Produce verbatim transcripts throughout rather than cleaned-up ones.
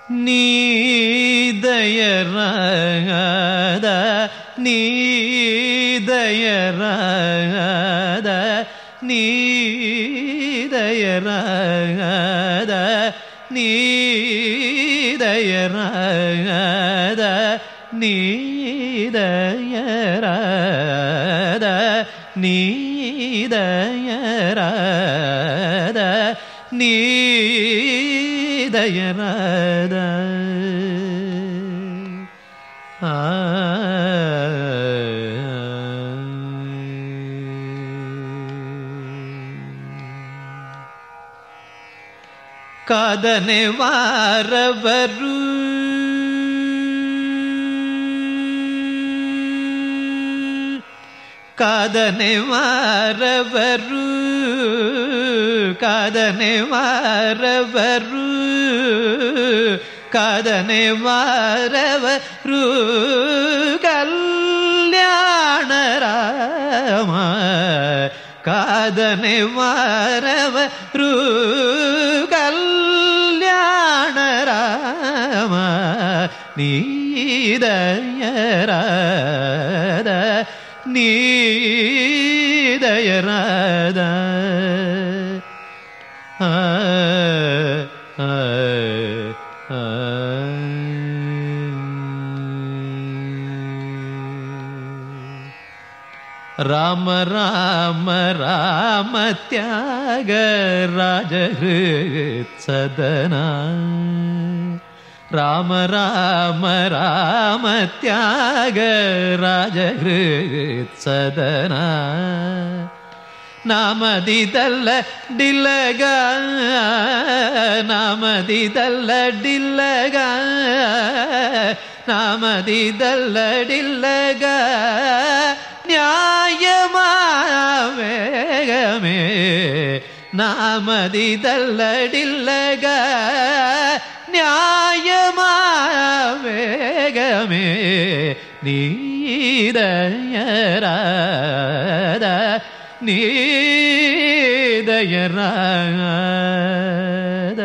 நீதயராத நீதயராத நீதயராத நீதயராத நீதயராத நீதயராத நீதயராத ஆ ಕಾದನೆ ವಾರವರು ಕಾದನೆ ವಾರವರು ಕಾದನೆ ವಾರವರು ಕಾದನೆ ವಾರವರು ಕಲ್ಯಾಣ ರಾಮ ಕಾದನೆ ವಾರವರು ಕಲ್ಯಾಣ ರಾಮ ನೀದಯರಾದ ನೀದಯರಾದ ಆ ಆ ಆ ರಾಮ ರಾಮ ರಾಮ ತ್ಯಾಗ ರಾಜಹೃತ್ ಸದನ ರಾಮ ರಾಮ ರಾಮ ತ್ಯಾಗ ರಾಜಹೃತ್ ಸದನ ನಾಮದಿದಲ್ಲ ಡಿಲ್ಲಗ ನಾಮದಿದಲ್ಲ ಡಿಲ್ಲಗ ನಾಮದಿದಲ್ಲ ಡಿಲ್ಲಗ ನ್ಯಾಯಮಾವೇಗಮೇ ನಾಮದಿದಲ್ಲಡಿಲ್ಲಗ ನ್ಯಾಯಮಾವೇಗಮೇ ನೀದಯರಾದ ನೀದಯರಾದ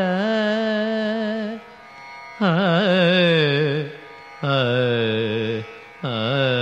ಆ ಆ ಆ